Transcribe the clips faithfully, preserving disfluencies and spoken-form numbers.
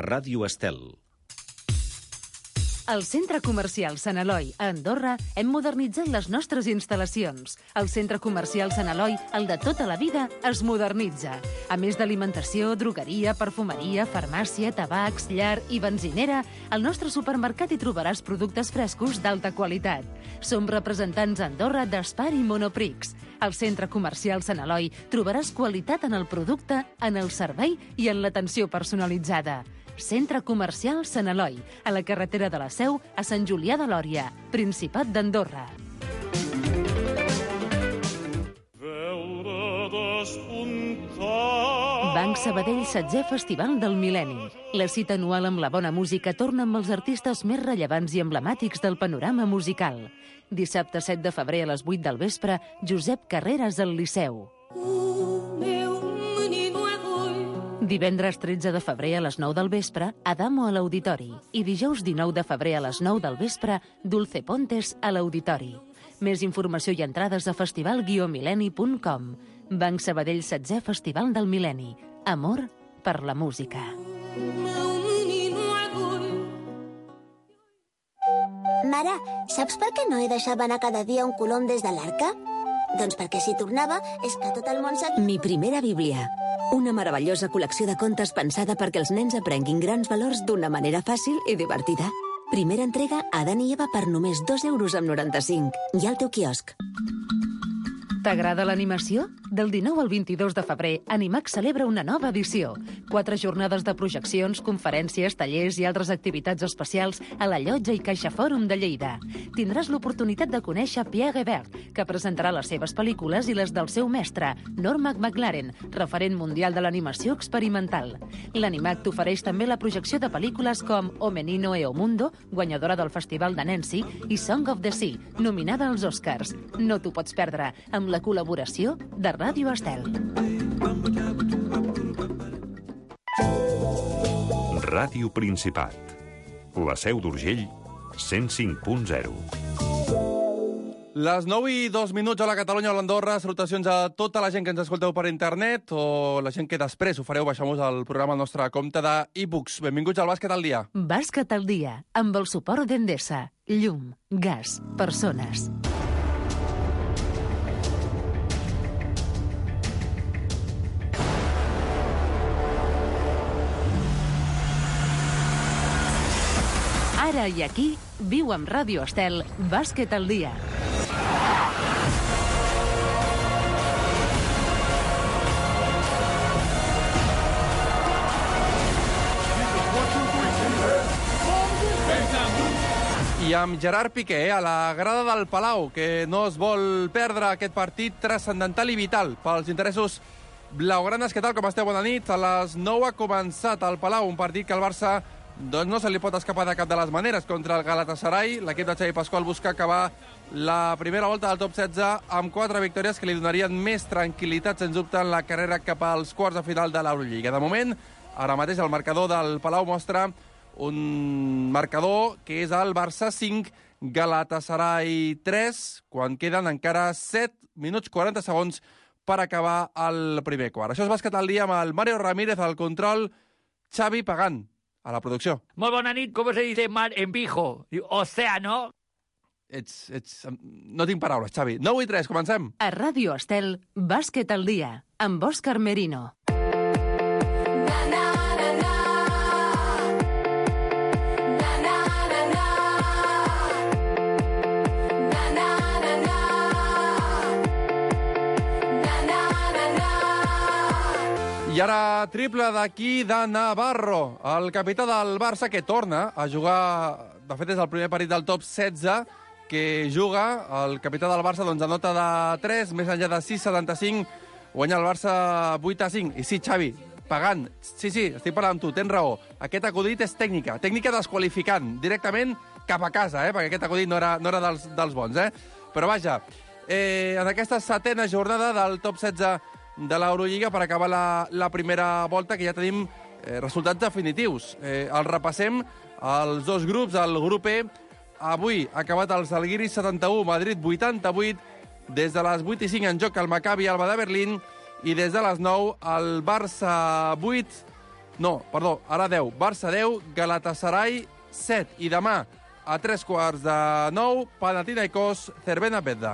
Ràdio Estel. Al Centre Comercial Sant Eloi, a Andorra, hem modernitzat les nostres instal·lacions. El Centre Comercial Sant Eloi, el de tota la vida, es modernitza. A més d'alimentació, drogueria, perfumeria, farmàcia, tabacs, llar i benzinera, al nostre supermercat hi trobaràs productes frescos d'alta qualitat. Som representants a Andorra d'Espar i Monoprix. Al Centre Comercial Sant Eloi trobaràs qualitat en el producte, en el servei i en l'atenció personalitzada. Centre Comercial Sant Eloi, a la carretera de la Seu, a Sant Julià de Lòria, Principat d'Andorra. Banc Sabadell setzè Festival del Mil·lenni. La cita anual amb la bona música torna amb els artistes més rellevants i emblemàtics del panorama musical. Dissabte set de febrer a les vuit del vespre, Josep Carreras al Liceu. Divendres tretze de febrer a les nou del vespre, Adamo a l'Auditori. I dijous dinou de febrer a les nou del vespre, Dulce Pontes a l'Auditori. Més informació i entrades a festival guió mil·lenni punt com. Banc Sabadell setzè Festival del Mil·lenni. Amor per la música. Mare, saps per què no he deixat anar cada dia un colom des de l'arca? Doncs perquè si tornava és que tot el món sabia... Mi primera Bíblia. Una meravellosa col·lecció de contes pensada perquè els nens aprenguin grans valors d'una manera fàcil i divertida. Primera entrega a Adán i Eva per només dos euros amb noranta-cinc. I al teu quiosc. T'agrada l'animació? Del dinou al vint-i-dos de febrer, Animax celebra una nova edició. Quatre jornades de projeccions, conferències, tallers i altres activitats especials a la Llotja i Caixa Fòrum de Lleida. Tindràs l'oportunitat de conèixer Pierre Hébert, que presentarà les seves pel·lícules i les del seu mestre, Norm Maclaren, referent mundial de l'animació experimental. L'Animax t'ofereix també la projecció de pel·lícules com O Menino e o Mundo, guanyadora del Festival de Nancy, i Song of the Sea, nominada als Oscars. No t'ho pots perdre, amb la col·laboració de Ràdio Estel. Ràdio Principat. La Seu d'Urgell, cent cinc punt zero. Les nou i dos minuts a la Catalunya o l'Andorra. Salutacions a tota la gent que ens escolteu per internet o la gent que després ho fareu baixant-vos al programa al nostre compte d'e-books. Benvinguts al Bàsquet al dia. Bàsquet al dia, amb el suport d'Endesa. Llum, gas, persones. Ara i aquí, viu amb Ràdio Estel, Bàsquet al dia. I amb Gerard Piqué, a la grada del Palau, que no es vol perdre aquest partit transcendental i vital pels interessos blaugranes. Què tal, com esteu? Bona nit. A les nou ha començat al Palau un partit que el Barça doncs no se li pot escapar de cap de les maneres contra el Galatasaray. L'equip de Xavi Pasqual busca acabar la primera volta del top setze amb quatre victòries que li donarien més tranquil·litat, sens dubte, en la carrera cap als quarts de final de l'Eurolliga. De moment, ara mateix el marcador del Palau mostra un marcador que és el Barça cinc, Galatasaray tres, quan queden encara set minuts quaranta segons per acabar el primer quart. Això és Bàsquet al dia amb el Mario Ramírez al control, Xavi Pagán a la producció. Molt bona nit, com se dice mar en pijo? Océano. Ets, ets... No tinc paraules, Xavi. nou i tres, comencem. A Ràdio Estel, Bàsquet al dia, amb Òscar Merino. I ara triple d'aquí de Navarro, el capità del Barça, que torna a jugar, de fet és el primer partit del top setze, que juga, el capità del Barça doncs anota de tres, més enllà de sis setanta-cinc, guanya el Barça vuit a cinc. I sí, Xavi, Pagant, sí, sí, estic parlant amb tu, tens raó, aquest acudit és tècnica, tècnica desqualificant, directament cap a casa, eh, perquè aquest acudit no era, no era dels, dels bons, eh? Però vaja, eh, en aquesta setena jornada del top setze de l'Eurolliga per acabar la, la primera volta, que ja tenim eh, resultats definitius. Eh, el repassem, els dos grups, el grup E, avui ha acabat el Zalgiris setanta-u, Madrid vuitanta-vuit, des de les vuit i cinc en joc el Maccabi Alba de Berlín, i des de les nou el Barça vuit, No, perdó, ara deu. Barça deu, Galatasaray set. I demà, a tres quarts de nou, Panathinaikos, Cervena Vedda.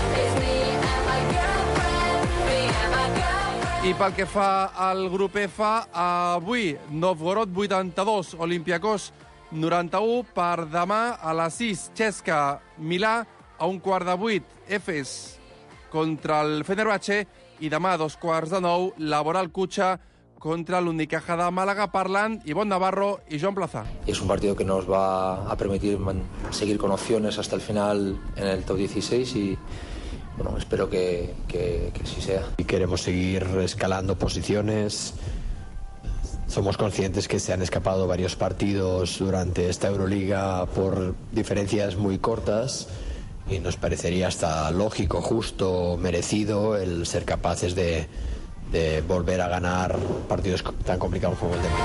I pel que fa al grup F, avui, Novgorod vuitanta-dos, Olympiacos noranta-u, per demà a les sis, Cesca, Milà, a un quart de vuit, Efes contra el Fenerbahce, i demà a dos quarts de nou, Laboral Cucha contra l'Unicaja de Málaga. Parlen Ivonne Navarro y Joan Plaza. Es un partido que nos va a permitir seguir con opciones hasta el final en el top dieciséis y bueno, espero que, que, que así sea. Y queremos seguir escalando posiciones. Somos conscientes que se han escapado varios partidos durante esta Euroliga por diferencias muy cortas y nos parecería hasta lógico, justo, merecido el ser capaces de, de volver a ganar partidos tan complicados como el de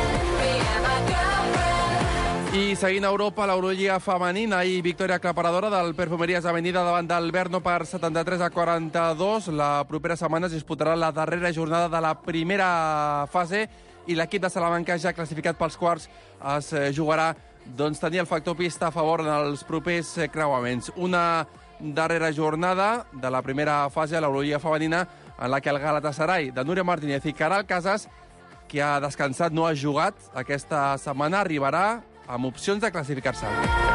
I seguint a Europa, l'Eurolliga femenina i victòria aclaparadora del Perfumerías Avenida davant del Brno per setanta-tres a quaranta-dos. La propera setmana es disputarà la darrera jornada de la primera fase i l'equip de Salamanca, ja classificat pels quarts, es jugarà doncs, tenir el factor pista a favor en els propers creuaments. Una darrera jornada de la primera fase de l'Eurolliga femenina en la que el Galatasaray de Núria Martínez i Caral Casas, que ha descansat, no ha jugat aquesta setmana, arribarà amb opcions de classificar-se.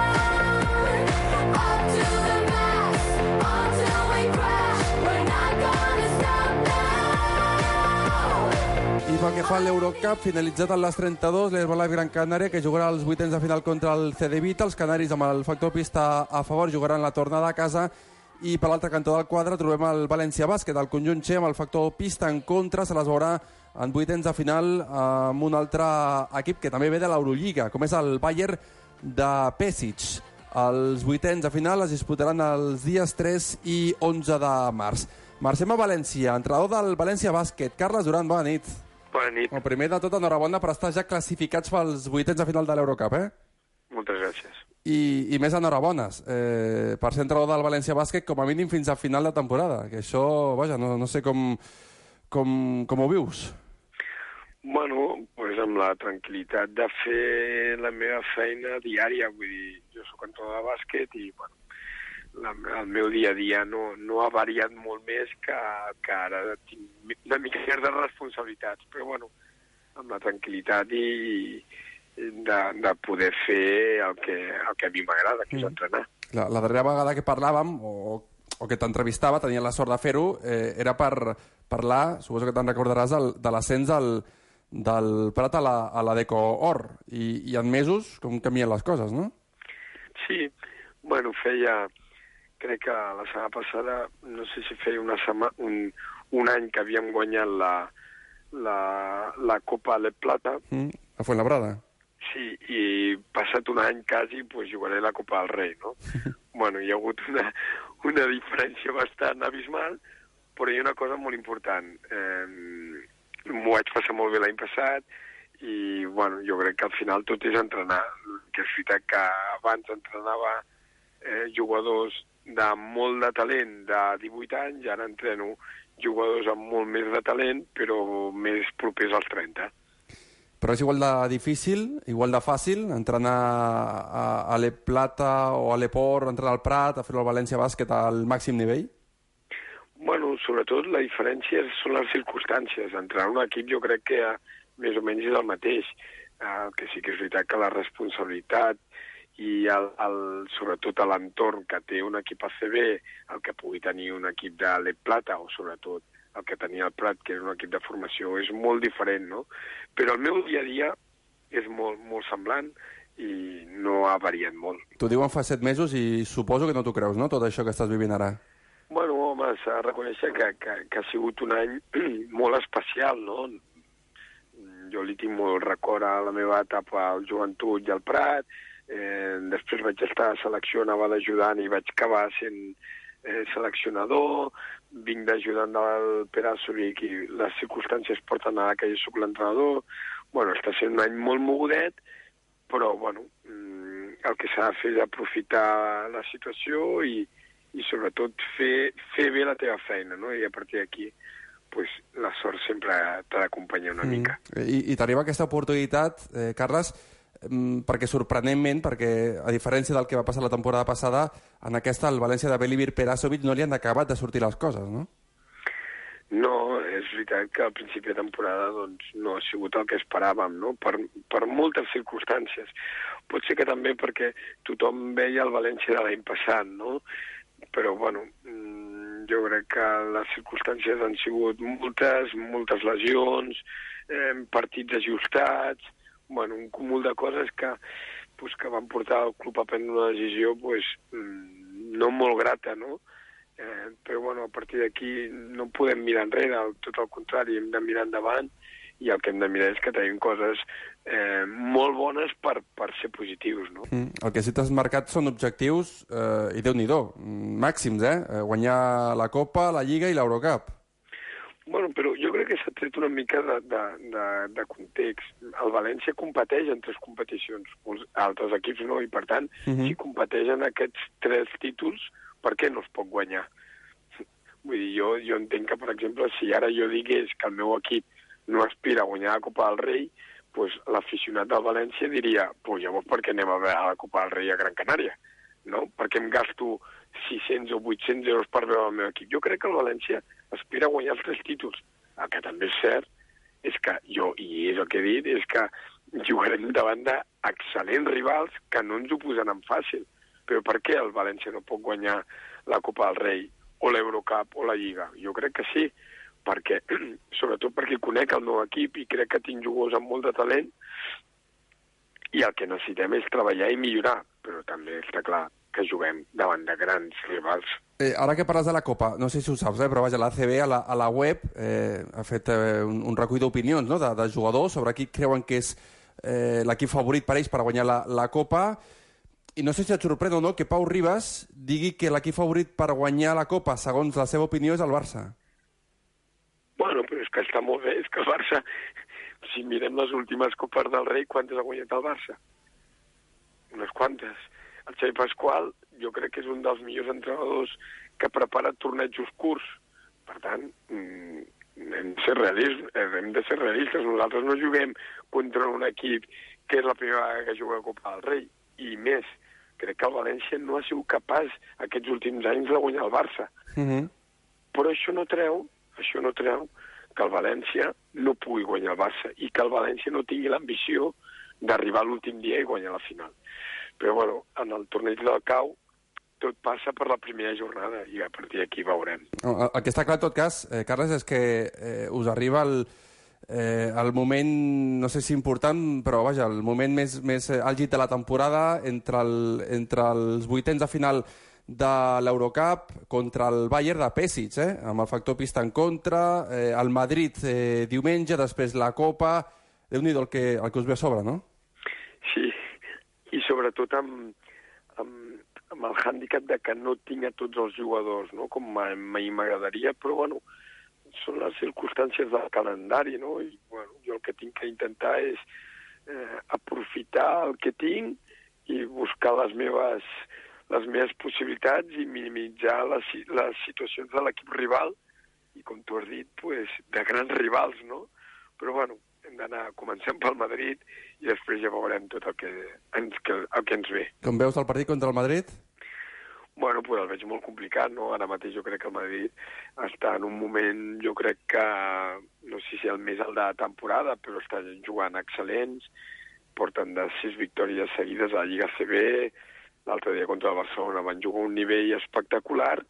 I pel que fa a l'Eurocup, finalitzat en les trenta-dos, l'Herbalife Gran Canària, que jugarà els vuitens de final contra el C D Vita. Els canaris, amb el factor pista a favor, jugaran la tornada a casa. I per l'altre cantó del quadre trobem el València Bàsquet, el conjunt Che, amb el factor pista en contra, se les veurà en vuitens de final amb un altre equip que també ve de l'Eurolliga, com és el Bayern de Pesic. Els vuitens de final es disputaran els dies tres i onze de març. Marcem a València, entrenador del València Bàsquet. Carles Duran, bona nit. Bona nit. El primer de tot, enhorabona per estar ja classificats pels vuitens de final de l'Eurocup, eh? Moltes gràcies. I, i més enhorabones eh, per ser entrenador del València Bàsquet com a mínim fins a final de temporada, que això, vaja, no, no sé com, com, com ho vius. Bueno, pues amb la tranquil·litat de fer la meva feina diària, vull dir, jo soc entrenador de bàsquet i, bueno, la, el meu dia a dia no, no ha variat molt més que, que ara tinc una mica més de responsabilitats, però, bueno, amb la tranquil·litat i de, de poder fer el que, el que a mi m'agrada, que és entrenar. La, la darrera vegada que parlàvem, o, o que t'entrevistava, tenia la sort de fer-ho, eh, era per parlar, suposo que te'n recordaràs, del, de l'ascens del, del Prat a la, a la Deco Or. I, I en mesos, com canvien les coses, no? Sí, bueno, feia... Crec que la setmana passada, no sé si feia una setmana, un, un any que havíem guanyat la, la, la Copa de Plata. Mm, a Fuenlabrada. Sí, i passat un any quasi, pues, jugaré la Copa del Rei, no? Bueno, hi ha hagut una, una diferència bastant abismal, però hi ha una cosa molt important. Eh, m'ho vaig passar molt bé l'any passat i, bueno, jo crec que al final tot és entrenar. Que és veritat que abans entrenava eh, jugadors de molt de talent de divuit anys, i ara entreno jugadors amb molt més de talent, però més propers als trenta. Però és igual de difícil, igual de fàcil, entrenar a, a l'E Plata o a l'Eport, entrenar al Prat, a fer el València Bàsquet al màxim nivell? Bueno, sobretot la diferència són les circumstàncies. Entrenar un equip jo crec que més o menys és el mateix. El que sí que és veritat que la responsabilitat i el, el, sobretot l'entorn que té un equip A C B, el que pugui tenir un equip de l'E Plata, o sobretot el que tenia el Prat, que era un equip de formació, és molt diferent, no? Però el meu dia a dia és molt, molt semblant i no ha variat molt. T'ho diuen fa set mesos i suposo que no t'ho creus, no?, tot això que estàs vivint ara. Bueno, home, s'ha de reconèixer que, que, que ha sigut un any molt especial, no? Jo li tinc molt record a la meva etapa al Joventut i al Prat. Eh, després vaig estar a selecció, anava d'ajudant i vaig acabar sent eh, seleccionador, vinc d'ajudant del Pere Assovic i les circumstàncies porten a que jo soc l'entrenador. Bueno, està sent un any molt mogudet, però bueno, el que s'ha de fer és aprofitar la situació i, i sobretot fer, fer bé la teva feina, no? I a partir d'aquí pues, la sort sempre t'ha d'acompanyar una mm. mica. I, i t'arriba aquesta oportunitat, eh, Carles, perquè sorprenentment, perquè a diferència del que va passar la temporada passada, en aquesta el València de Velibir Perasovic no li han acabat de sortir les coses, no? No, és veritat que al principi de temporada doncs, no ha sigut el que esperàvem, no? Per, per moltes circumstàncies. Pot ser que també perquè tothom veia el València de l'any passat, no? Però, bueno, jo crec que les circumstàncies han sigut moltes, moltes lesions, eh, partits ajustats, bueno, un cúmul de coses que, pues, que van portar el club a prendre una decisió pues, no molt grata, no? Eh, però bueno, a partir d'aquí no podem mirar enrere, tot el contrari, hem de mirar endavant i el que hem de mirar és que tenim coses eh, molt bones per, per ser positius, no? Mm, el que sí t'has marcat són objectius, eh, i Déu-n'hi-do, màxims, eh? Guanyar la Copa, la Lliga i l'Eurocup. Bueno, però jo crec que s'ha tret una mica de, de, de, de context. El València competeix en tres competicions, els altres equips no, i per tant, uh-huh. si competeixen aquests tres títols, per què no es pot guanyar? Vull dir, jo, jo entenc que, per exemple, si ara jo digués que el meu equip no aspira a guanyar la Copa del Rei, pues, l'aficionat del València diria, pues llavors per què anem a veure la Copa del Rei a Gran Canària? No? Per què em gasto sis-cents o vuit-cents euros per veure el meu equip? Jo crec que el València aspira a guanyar els tres títols. El que també és cert és que jo, i és el que he dit, és que jugarem davant d'excel·lents rivals que no ens ho posaran fàcil. Però per què el València no pot guanyar la Copa del Rei o l'Eurocup o la Lliga? Jo crec que sí, perquè, sobretot perquè conec el meu equip i crec que tinc jugadors amb molt de talent i el que necessitem és treballar i millorar, però també està clar que juguem davant de grans rivals. Eh, ara que parles de la Copa, no sé si ho saps, eh, però vaja, l'A C B a la, a la web eh, ha fet eh, un, un recull d'opinions, no?, de, de jugadors sobre qui creuen que és eh, l'equip favorit per ells per guanyar la, la Copa. I no sé si et sorprèn o no que Pau Ribas digui que l'equip favorit per guanyar la Copa, segons la seva opinió, és el Barça. Bueno, però és que està molt bé, és que el Barça, si mirem les últimes Copes del Rei, quantes ha guanyat el Barça? Unes quantes. El Xavi Pasqual, jo crec que és un dels millors entrenadors que ha preparat tornejos curts. Per tant, hem de ser realistes, hem de ser realistes. Nosaltres no juguem contra un equip que és la primera vegada que juga a Copa del Rei. I més, crec que el València no ha sigut capaç aquests últims anys de guanyar el Barça. Uh-huh. Però això no treu, això no treu que el València no pugui guanyar el Barça i que el València no tingui l'ambició d'arribar a l'últim dia i guanyar la final. Però, bueno, en el torneig del Cau tot passa per la primera jornada i a partir d'aquí veurem. El, el que està clar, en tot cas, eh, Carles, és que eh, us arriba el, eh, el moment, no sé si important, però vaja, el moment més, més àlgid de la temporada entre, el, entre els vuitens de final de l'Eurocup contra el Bayern de Pesic, eh, amb el factor pista en contra, eh, el Madrid eh, diumenge, després la Copa. Déu-n'hi-do el, que, el que us ve a sobre, no? Sí, i sobretot amb, amb, amb el hàndicap de que no tinc a tots els jugadors, no?, com mai m'agradaria, però, bueno, són les circumstàncies del calendari, no?, i, bueno, jo el que tinc que intentar és eh, aprofitar el que tinc i buscar les meves, les meves possibilitats i minimitzar les, les situacions de l'equip rival i, com tu has dit, pues, de grans rivals, no?, però, bueno, hem d'anar, comencem pel Madrid i després ja veurem tot el que ens, que, el que ens ve. Com veus el partit contra el Madrid? Bueno, pues el veig molt complicat, no? Ara mateix jo crec que el Madrid està en un moment, jo crec que, no sé si el més alt de la temporada, però està jugant excel·lents, porten de sis victòries seguides a la Lliga C B, l'altre dia contra el Barcelona van jugar a un nivell espectacular,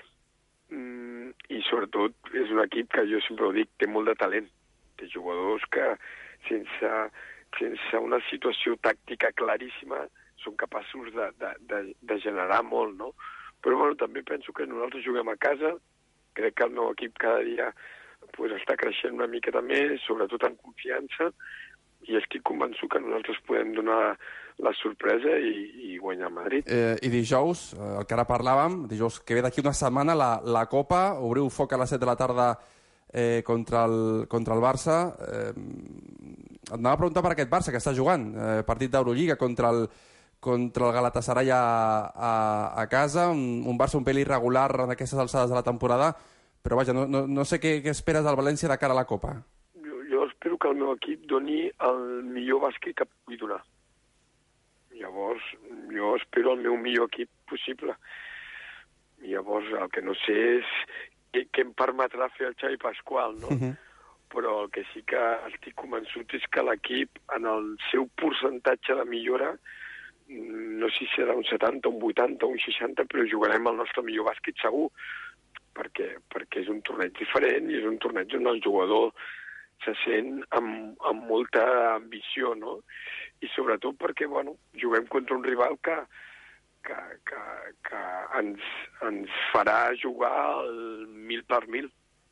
mm, i sobretot és un equip que jo sempre ho dic, té molt de talent. Té jugadors que sense, sense una situació tàctica claríssima són capaços de, de, de, de generar molt, no? Però bueno, també penso que nosaltres juguem a casa, crec que el nou equip cada dia pues, està creixent una miqueta més, sobretot en confiança, i estic convençut que nosaltres podem donar la sorpresa i, i guanyar a Madrid. Eh, I dijous, el que ara parlàvem, dijous que ve d'aquí una setmana la, la Copa, obriu foc a les set de la tarda Eh, contra, el, contra el Barça. Eh, et anava a preguntar per aquest Barça que està jugant, eh, partit d'Eurolliga contra el, contra el Galatasaray a, a, a casa, un, un Barça un pèl irregular en aquestes alçades de la temporada, però vaja, no, no, no sé què, què esperes del València de cara a la Copa. Jo, jo espero que el meu equip doni el millor bàsquet que pugui donar. Llavors, jo espero el meu millor equip possible. Llavors, el que no sé és què, què em permetrà fer el Xavi Pasqual, no? Uh-huh. Però el que sí que estic convençut és que l'equip, en el seu percentatge de millora, no sé si serà un setanta, un vuitanta, un seixanta, però jugarem el nostre millor bàsquet segur, perquè, perquè és un torneig diferent i és un torneig on el jugador se sent amb, amb molta ambició, no? I sobretot perquè, bueno, juguem contra un rival que, que, que, que ens, ens farà jugar el mil per mil.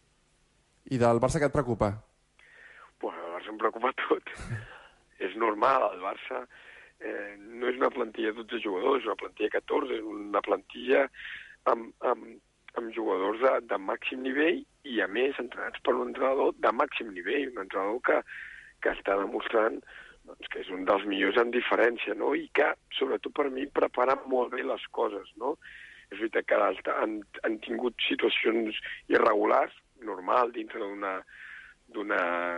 I del Barça què et preocupa? Bueno, el Barça em preocupa tot. És normal, el Barça eh, no és una plantilla de dotze jugadors, és una plantilla de catorze, és una plantilla amb, amb, amb jugadors de, de màxim nivell i, a més, entrenats per un entrenador de màxim nivell, un entrenador que, que està demostrant doncs, que és un dels millors en diferència, no? I que, sobretot per mi, prepara molt bé les coses, no? És veritat que han, han tingut situacions irregulars, normal, dintre d'una d'una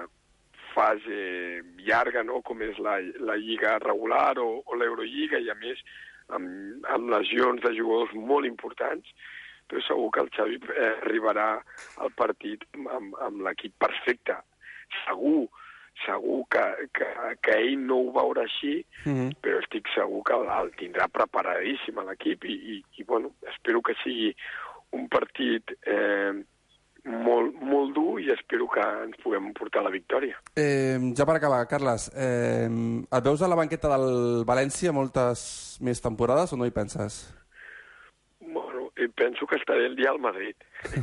fase llarga, no?, com és la, la Lliga regular o, o l'Eurolliga, i a més amb, amb lesions de jugadors molt importants, però segur que el Xavi eh, arribarà al partit amb, amb l'equip perfecte. Segur, segur que, que, que ell no ho veurà així, mm-hmm. però estic segur que el, el tindrà preparadíssim a l'equip i, i, i, bueno, espero que sigui un partit eh, molt, molt dur i espero que ens puguem portar la victòria. Eh, ja per acabar, Carles, eh, et veus a la banqueta del València moltes més temporades o no hi penses? Bueno, penso que estaré el dia al Madrid.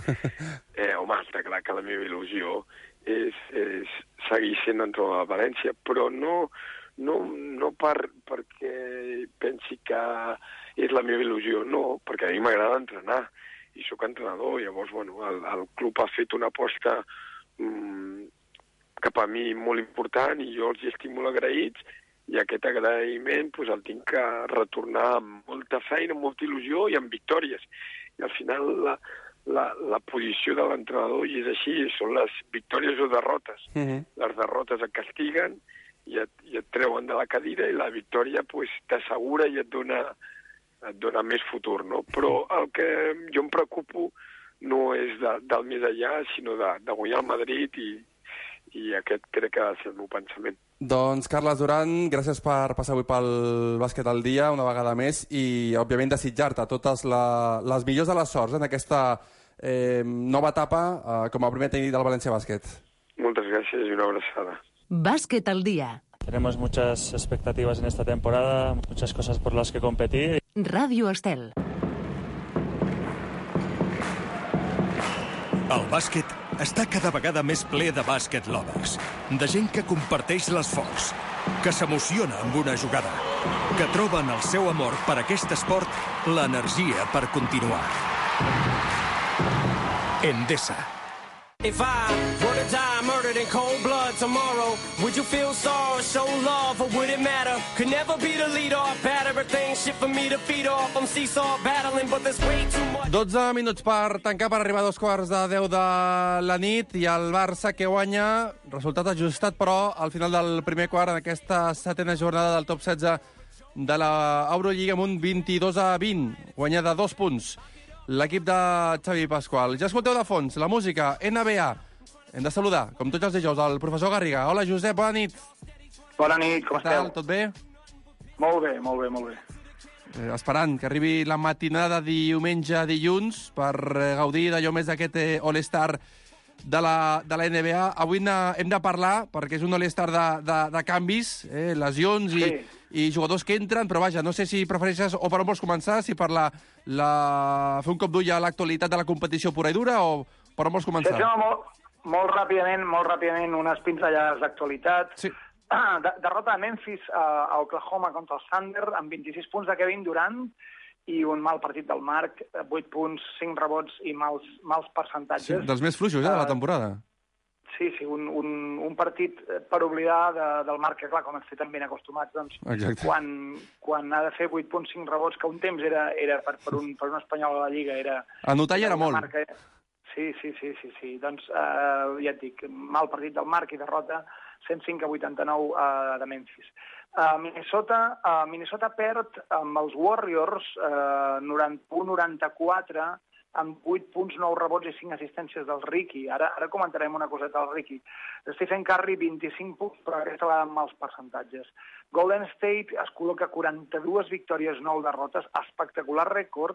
eh, home, està clar que la meva il·lusió és, és seguir sent entrenador de València, però no, no, no per, perquè pensi que és la meva il·lusió, no, perquè a mi m'agrada entrenar i sóc entrenador. Llavors, bueno, el, el club ha fet una aposta mmm, cap a mi molt important i jo els hi estic molt agraïts, i aquest agraïment pues, el tinc que retornar amb molta feina, amb molta il·lusió i amb victòries. I al final la, la, la posició de l'entrenador i és així, són les victòries o derrotes. Mm-hmm. Les derrotes et castiguen i et, i et treuen de la cadira, i la victòria pues, t'assegura i et dona, et dona més futur, no? Però el que jo em preocupo no és de, del més enllà, sinó de, de guanyar el Madrid, i, i aquest crec que ha de ser el meu pensament. Doncs, Carles Duran, gràcies per passar avui pel Bàsquet al Dia una vegada més i, òbviament, desitjar-te totes la, les millors de les sorts en aquesta eh, nova etapa eh, com a primer tècnic del València Bàsquet. Moltes gràcies i una abraçada. Bàsquet al Dia. Tenemos muchas expectativas en esta temporada, muchas cosas por las que competir. Ràdio Estel. El bàsquet està cada vegada més ple de bàsquet lovers, de gent que comparteix l'esforç, que s'emociona amb una jugada, que troba en el seu amor per aquest esport l'energia per continuar. Endesa. If I were to die murdered in cold blood tomorrow, would you feel sorrow, show love, or would it matter? Could never be the leader or bad, everything shit for me to feed off. I'm seesaw battling, but there's way too much. dotze minuts per tancar, per arribar a dos quarts de deu de la nit, i el Barça que guanya, resultat ajustat, però al final del primer quart, en aquesta setena jornada del top setze de l'Eurolliga, amb un vint-i-dos a vint, guanya de dos punts l'equip de Xavi Pasqual. Ja escolteu de fons la música N B A. Hem de saludar, com tots els dijous, el professor Garriga. Hola, Josep, bona nit. Bona nit, com esteu? Tot bé? Molt bé, molt bé, molt bé. Eh, esperant que arribi la matinada de diumenge a dilluns per eh, gaudir d'allò més d'aquest eh, All-Star de la, de la N B A. Avui na, hem de parlar, perquè és un All-Star de, de, de canvis, eh, lesions i, sí. i jugadors que entren, però vaja, no sé si prefereixes o per on vols començar, si per la, la... fer un cop d'ull a l'actualitat de la competició pura i dura, o per on vols començar? Sí, sí, molt, molt ràpidament, molt ràpidament, unes pinzellades d'actualitat. Sí. De, derrota de Memphis a, a Oklahoma contra el Thunder amb vint-i-sis punts de Kevin Durant i un mal partit del Marc, vuit punts, cinc rebots i mals, mals percentatges. Sí, dels més fluixos, eh, de la temporada. Sí, sí, un, un, un partit per oblidar de, del Marc, que clar, com ens té tan ben acostumats, doncs, quan, quan ha de fer vuit punts, cinc rebots, que un temps era, era per, per, un, per un espanyol a la Lliga, era... Anotar ja era molt. Marca, Sí, sí, sí, sí, sí. Doncs, eh, ja et dic, mal partit del Marc i derrota cent cinc a vuitanta-nou uh, de Memphis. Uh, Minnesota, uh, Minnesota perd amb els Warriors uh, noranta-u noranta-quatre amb vuit punts, nou rebots i cinc assistències del Ricky. Ara, ara comentarem una coseta del Ricky. Stephen Curry, vint-i-cinc punts, però aquesta va amb mals percentatges. Golden State es col·loca quaranta-dues victòries, nou derrotes, espectacular rècord,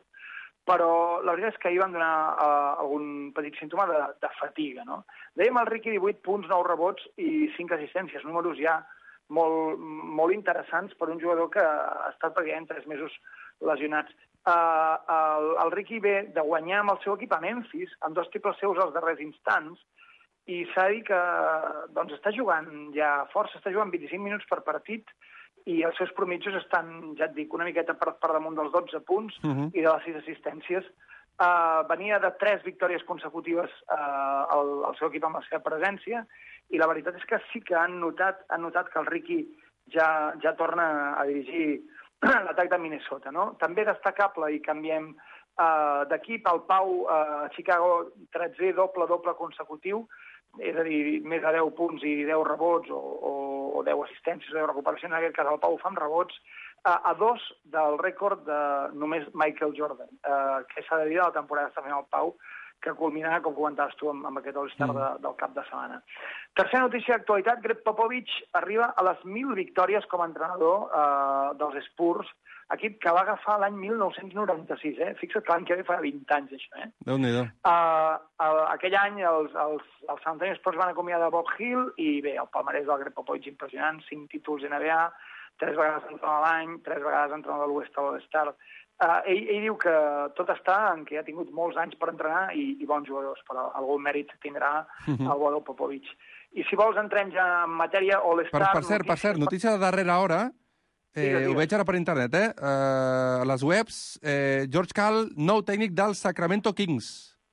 però la veritat és que ahir van donar uh, algun petit símptoma de, de fatiga, no? Dèiem el Ricky, divuit punts, nou rebots i cinc assistències, números ja molt, molt interessants per un jugador que ha estat pràcticament tres mesos lesionats. Uh, el, el Ricky ve de guanyar amb el seu equip a Memphis, amb dos triples seus als darrers instants, i s'ha de dir que doncs, està jugant ja força, està jugant vint-i-cinc minuts per partit, i els seus promitjos estan, ja et dic, una miqueta per, per damunt dels dotze punts uh-huh. i de les sis assistències. Uh, venia de tres victòries consecutives uh, al, al seu equip amb la seva presència, i la veritat és que sí que han notat, han notat que el Ricky ja, ja torna a dirigir l'atac de Minnesota, no? També destacable, i canviem uh, d'equip, el Pau a uh, Chicago, tretzè doble-doble consecutiu, és a dir, més de deu punts i deu rebots o, o, o deu assistències o deu recuperacions, en aquest cas el Pau fa amb rebots, uh, a dos del rècord de només Michael Jordan, uh, que s'ha de dir de la temporada està fent el Pau, que culminarà, com comentaves tu, amb, amb aquest All-Star de, del cap de setmana. Tercera notícia d'actualitat, Greg Popovich arriba a les mil victòries com a entrenador eh, dels Spurs, equip que va agafar l'any mil nou-cents noranta-sis, eh? Fixa't que l'any que ve fa vint anys, això, eh? Déu-n'hi-do. Uh, uh, aquell any els, els, els San Antonio Spurs van acomiadar Bob Hill i bé, el palmarès del Greg Popovich impressionant, cinc títols N B A, tres vegades entrenador de l'any, tres vegades entrenador de l'Oest All-Star. Uh, ell, ell diu que tot està en que ha tingut molts anys per entrenar i, i bons jugadors, però algun mèrit tindrà el jugador Popovich. I si vols entrem ja en matèria All-Star... Per, per cert, per cert, notícia de darrera hora, eh, digues, digues. Ho veig ara per internet, eh? Uh, a les webs, eh, George Karl, nou tècnic dels Sacramento Kings.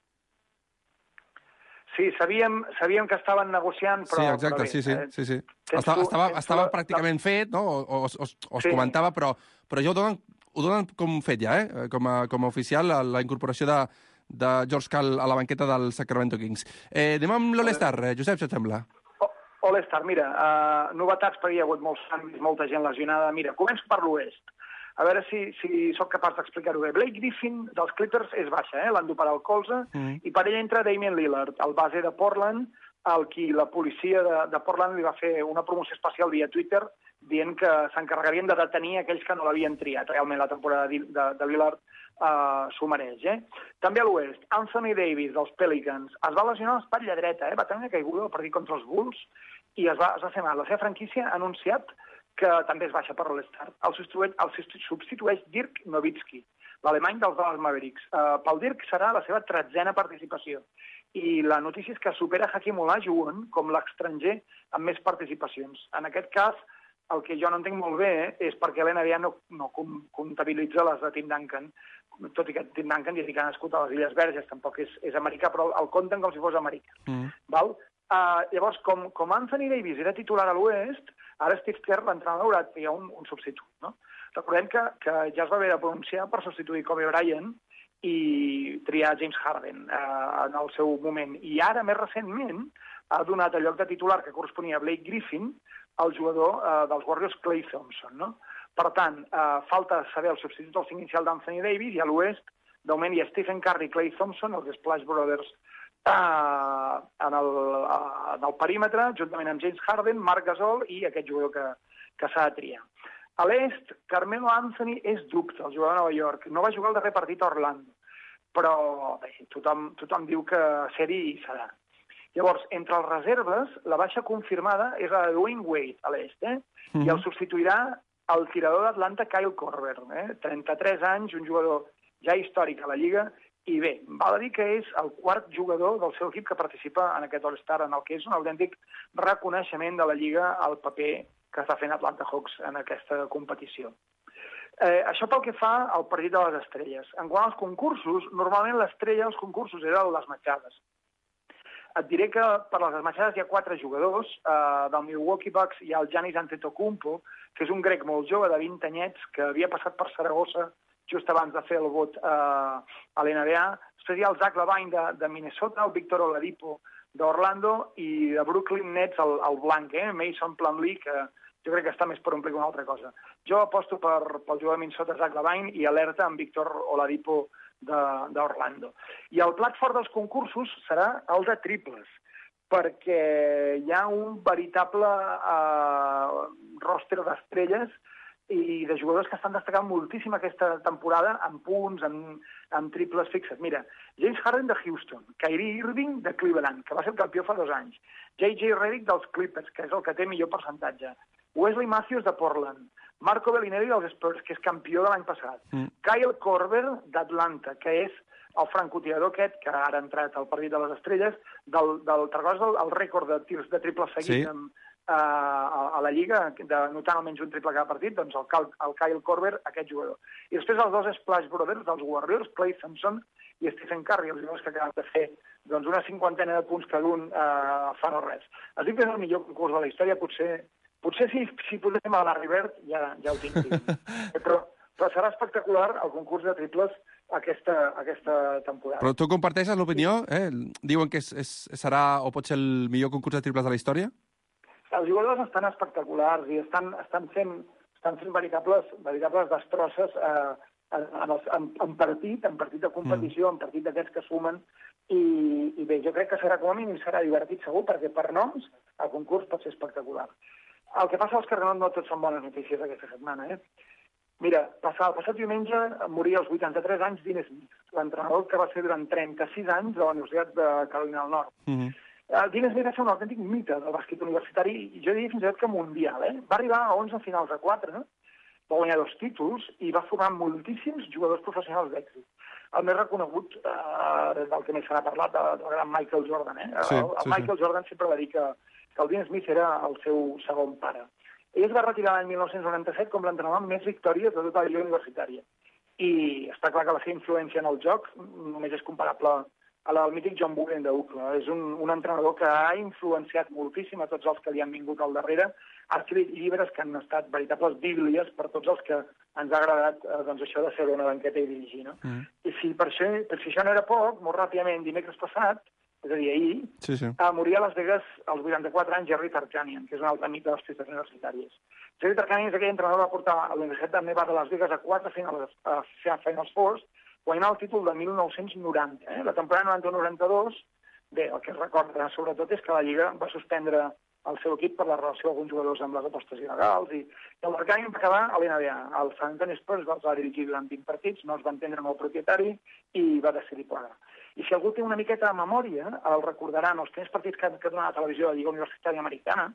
Sí, sabíem, sabíem que estaven negociant, però... Sí, exacte, però bé, sí, sí, eh, sí, sí. Estava, tu, estava, estava la, pràcticament la... fet, no? O, o, o, o es sí. comentava, però, però ja ho donen, ho donen com fet ja, eh? Com a, com a oficial, la, la incorporació de, de George Karl a la banqueta del Sacramento Kings. Eh, anem amb l'All-Star, eh, Josep, si et sembla. All-Star, mira, uh, novetats, perquè hi ha hagut molts canvis, molta gent lesionada. Mira, començo per l'Oest. A veure si, si sóc capaç d'explicar-ho bé. Blake Griffin dels Clippers és baixa, eh? L'han d'operar al colze, mm. i per ell entra Damian Lillard, el base de Portland, al qui la policia de, de Portland li va fer una promoció especial via Twitter dient que s'encarregarien de detenir aquells que no l'havien triat. Realment la temporada de, de, de Lillard uh, s'ho mereix. Eh? També a l'Oest, Anthony Davis dels Pelicans es va lesionar l'espatlla dreta, eh? Va tenir una caiguda al partit contra els Bulls i es va, es va fer mal. La seva franquícia ha anunciat que també es baixa per l'All-Star. El substitueix, el substitueix Dirk Nowitzki, l'alemany dels Dallas Mavericks. Uh, pel Dirk serà la seva tretzena participació. I la notícia és que supera Hakeem Olajuwon com l'estranger amb més participacions. En aquest cas, el que jo no entenc molt bé eh, és perquè l'N B A no, no comptabilitza les de Tim Duncan, tot i que Tim Duncan ja ha nascut a les Illes Verges, tampoc és, és americà, però el compten com si fos americà. Mm. Val? Uh, llavors, com, com Anthony Davis era titular a l'Oest, ara Steve Kerr, l'entrenador, haurà de triar un, un substitut. No? Recordem que, que ja es va haver de pronunciar per substituir Kobe Bryant i triar James Harden uh, en el seu moment. I ara, més recentment, ha donat el lloc de titular que corresponia a Blake Griffin al jugador uh, dels Warriors, Klay Thompson. No? Per tant, uh, falta saber el substitut del cinc inicial d'Anthony Davis, i a l'Oest, de moment, hi ha Stephen Curry i Klay Thompson, els Splash Brothers, Uh, en, el, uh, en el perímetre, juntament amb James Harden, Marc Gasol i aquest jugador que, que s'ha de triar. A l'est, Carmelo Anthony és dubte, el jugador de Nova York. No va jugar el darrer partit a Orlando, però bé, tothom, tothom diu que ser-hi hi serà. Llavors, entre les reserves, la baixa confirmada és la de Dwayne Wade, a l'est, eh? Mm-hmm. I el substituirà el tirador d'Atlanta, Kyle Korver, eh? trenta-tres anys, un jugador ja històric a la Lliga. I bé, val a dir que és el quart jugador del seu equip que participa en aquest All-Star, en el que és un autèntic reconeixement de la Lliga al paper que està fent Atlanta Hawks en aquesta competició. Eh, això pel que fa al partit de les estrelles. En quant als concursos, normalment l'estrella dels concursos era les matxades. Et diré que per les matxades hi ha quatre jugadors. Eh, del Milwaukee Bucks hi ha el Giannis Antetokounmpo, que és un grec molt jove de vint anyets que havia passat per Saragossa just abans de fer el vot eh, a l'N B A. Després hi ha el Zach Lavine de, de Minnesota, el Victor Oladipo d'Orlando i de Brooklyn Nets el, el blanc, eh? Mason Plumlee, que jo crec que està més per omplir que una altra cosa. Jo aposto per, pel jugador de Minnesota, Zach Lavine, i alerta amb Victor Oladipo d'Orlando. I el plat fort dels concursos serà el de triples, perquè hi ha un veritable eh, roster d'estrelles i de jugadors que estan destacant moltíssim aquesta temporada en punts, en, en triples fixes. Mira, James Harden de Houston, Kyrie Irving de Cleveland, que va ser el campió fa dos anys, J J Redick dels Clippers, que és el que té millor percentatge, Wesley Matthews de Portland, Marco Bellinelli dels Spurs, que és campió de l'any passat, mm. Kyle Korver d'Atlanta, que és el francotirador aquest, que ara ha entrat al partit de les estrelles, del, del, del el rècord de tirs de triple seguit sí. amb, uh, a, a la Lliga, d'anotant almenys un triple cada partit, doncs el, el Kyle Korver, aquest jugador. I després els dos Splash Brothers dels Warriors, Klay Thompson i Stephen Curry, els jugadors que acaben de fer doncs, una cinquantena de punts cada un uh, fa no res. Es diu que és el millor concurs de la història, potser, potser si, si posem a Larry Bird ja, ja ho tinc. però, però serà espectacular el concurs de triples aquesta, aquesta temporada. Però tu comparteixes l'opinió? Eh? Diuen que és, és, serà o pot ser el millor concurs de triples de la història? Els jugadors estan espectaculars i estan, estan, fent, estan fent veritables, veritables destrosses eh, en, en, en, en partit, en partit de competició, mm. en partit d'aquests que sumen, i, i bé, jo crec que serà com a mínim serà divertit segur, perquè per noms el concurs pot ser espectacular. El que passa és que no, no tot són bones notícies aquesta setmana, eh? Mira, passat, el passat diumenge moria als vuitanta-tres anys Dean Smith, l'entrenador que va ser durant trenta-sis anys de la Universitat de Carolina del Nord. Mm-hmm. uh, Dean Smith va ser un autèntic mite del bàsquet universitari, i jo diria fins i tot que mundial. Eh? Va arribar a onze finals a quatre, no? Va guanyar dos títols i va formar moltíssims jugadors professionals d'èxit. El més reconegut, uh, del que més se n'ha parlat, del gran Michael Jordan. Eh? Sí, el, el sí, Michael sí. Jordan sempre va dir que, que el Dean Smith era el seu segon pare. Ell es va retirar l'any mil nou-cents noranta-set com l'entrenador amb més victòries de tota la lliga universitària. I està clar que la seva influència en el joc només és comparable a la del mític John Wooden d'Oklahoma. És un, un entrenador que ha influenciat moltíssim a tots els que li han vingut al darrere. Ha escrit llibres que han estat veritables bíblies per tots els que ens ha agradat eh, doncs això de ser una banqueta i dirigir. No? Mm. I si per, això, per si això no era poc, molt ràpidament, dimecres passat, és a dir, ahir, sí, sí. a morir a Las Vegas als vuitanta-quatre anys Jerry Tarkanian, que és un altre mite de les pistes universitàries. Jerry Tarkanian és aquell entrenador que va portar a la Universitat de Nevada de Las Vegas a quatre finals, a Finals Fours, guanyant el títol de mil nou-cents noranta. Eh? La temporada noranta-u noranta-dos, bé, el que es recorda sobretot és que la Lliga va suspendre el seu equip per la relació d'alguns jugadors amb les apostes il·legals, i, i el Tarkanian va acabar a l'N B A. El San Antonio Spurs va dirigir durant vint partits, no es va entendre amb el propietari i va decidir plegar. I si algú té una miqueta de memòria, el recordaran els primers partits que, que donava la televisió de la Lliga Universitària Americana,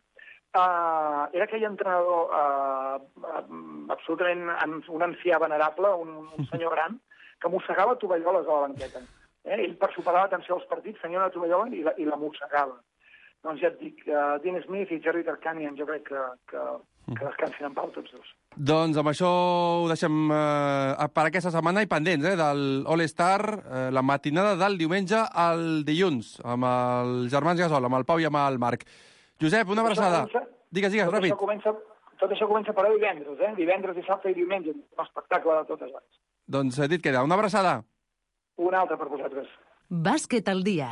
uh, era aquell entrenador uh, absolutament un ancià venerable, un, un senyor gran, que mossegava tovalloles a la banqueta. Eh? Ell, per superar l'atenció als partits, tenia una tovallola i la, i la mossegava. Doncs ja et dic, uh, Dean Smith i Jerry Tarkanian, jo crec que, que, que descansin en pau tots dos. Doncs amb això ho deixem eh, per aquesta setmana i pendents, eh, del All-Star, eh, la matinada del diumenge al dilluns, amb els germans Gasol, amb el Pau i amb el Marc. Josep, una abraçada. Digues, digues, ràpid. Això comença, tot això comença per divendres, eh? Divendres, dissabte i diumenge, un espectacle de totes les. Doncs dit queda. Una abraçada. Una altra per vosaltres. Bàsquet al dia.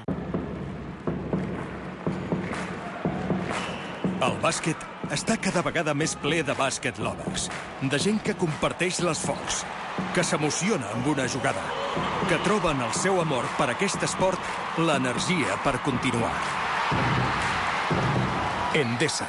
El bàsquet està cada vegada més ple de bàsquet lovers, de gent que comparteix l'esforç, que s'emociona amb una jugada, que troba en el seu amor per aquest esport l'energia per continuar. Endesa.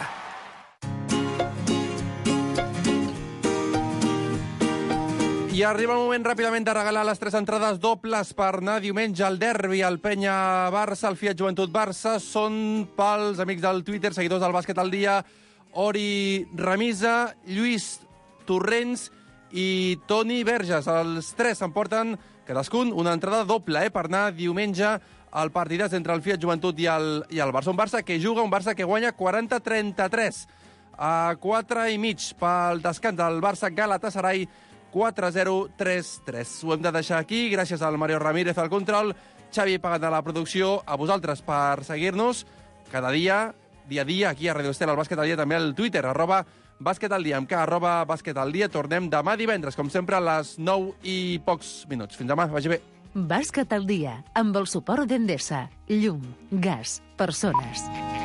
I arriba el moment ràpidament de regalar les tres entrades dobles per anar diumenge al derbi, al Penya-Barça, al Fiat Joventut Barça. Són pels amics del Twitter, seguidors del Bàsquet al Dia, Ori Ramisa, Lluís Torrents i Toni Verges. Els tres s'emporten cadascun una entrada doble eh, per anar diumenge al partidàs entre el Fiat Joventut i el, i el Barça. Un Barça que juga, un Barça que guanya quaranta a trenta-tres a quatre i mig pel descans del Barça Galatasaray, quatre zero tres tres. Ho hem de deixar aquí, gràcies al Mario Ramírez al control, Xavi Pagat a la producció, a vosaltres per seguir-nos cada dia, dia a dia, aquí a Radio Estel, al Bàsquet al Dia, també al Twitter, arroba Bàsquet al dia, amb K, arroba Bàsquet al dia. Tornem demà divendres, com sempre, a les nou i pocs minuts. Fins demà, vagi bé. Bàsquet al dia, amb el suport d'Endesa. Llum, gas, persones.